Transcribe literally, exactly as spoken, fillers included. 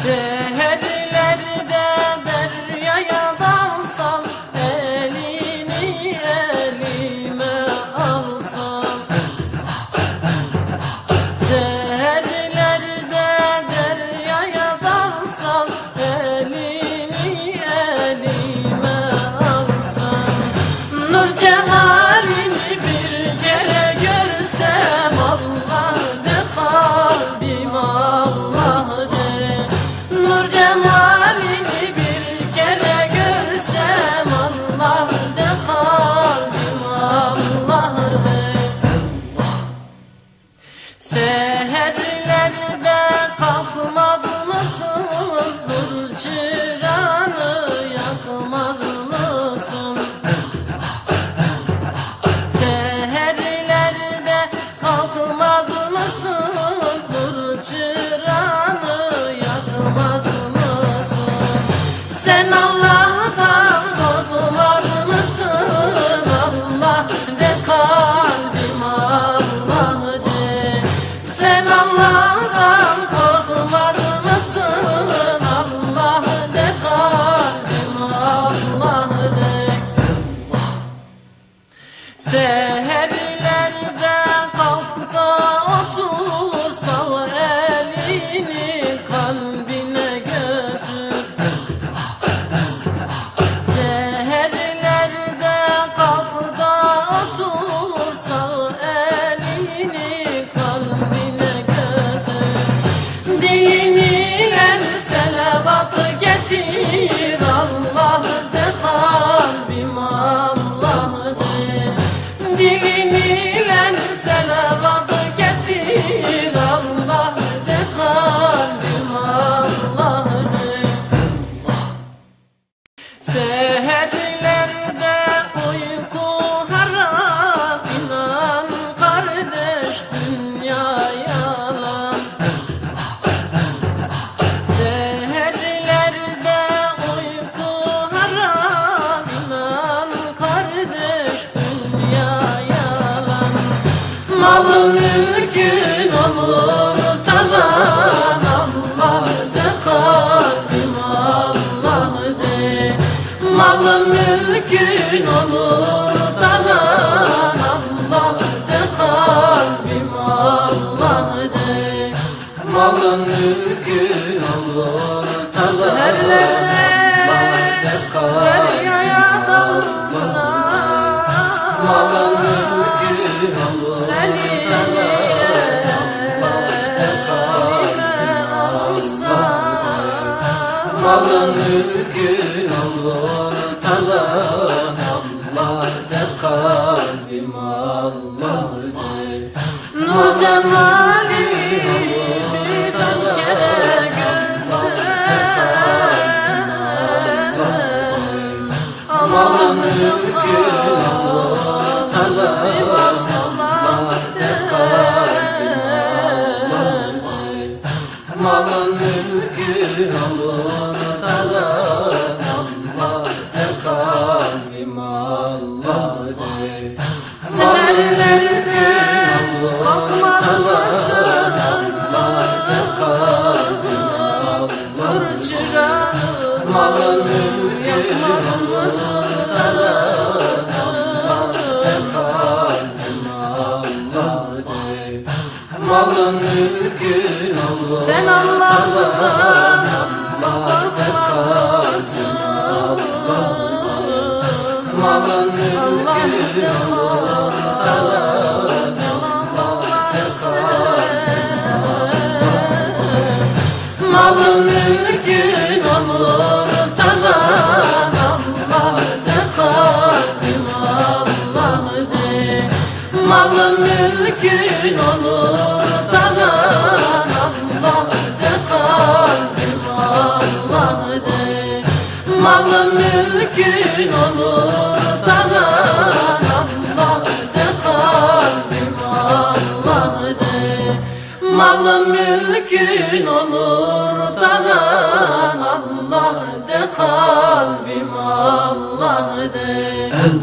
Seherlerde deryaya dalsam, elini elime alsam. Seherlerde deryaya dalsam, elini elime alsam. Nur cemalini bir kere görsem, Allah de kalbim Allah de. Nur cemalini bir kere görsem, Allah de kalbim Allah de. Seherlerde kalkmaz mısın, nur çıranı yakmaz mısın? Seherlerde kalkmaz mısın, nur çıranı yakmaz mısın? Sen Allah'tan korkmaz mısın? Allah de kalbim Allah de. Sen Allah'tan korkmaz mısın? Allah de kalbim Allah de. Seherlerde kalk da otur, sal elini kalbine götür. Seherlerde kalk da otur, sal elini kalbine götür. Diniyle selavat getir, Allah de kalbim Allah de. Diliniyle selavat getir, Allah de kalbim Allah de. Seherlerde uyku haram, inan kardeş dünya yalan. Seherlerde uyku haram, inan kardeş dünya yalan. Malın mülkün olur talan, Allah de kalbim Allah de. Malın mülkün olur talan, Allah de kalbim Allah de. Malın mülkün olur talan, Seherlerde Allah de kalbim deryaya dalsam, Malın mülkün olur elini elime alsam. Malın mülkün olur talan, Allah de kalbim Allah de. Nur cemalini bir kere görsem, Malın Allah'ım mülkün olur talan, Allah de. Malın mülkün olur talan, Allah de kalbim Allah de. Seherlerde kalkmaz mısın? Nur çıranı Malın mülkün yakmaz mısın? Malın mülkün olur Sen Allah'tan korkmaz mısın? Malın mülkün olur Malın mülkün olur talan, Allah de kalbim Allah de. Malın mülkün olur talan, Allah de kalbim Allah de. Malın mülkün olur talan, Allah de kalbim Allah de. Malın mülkün olur talan, Allah de kalbim Allah de.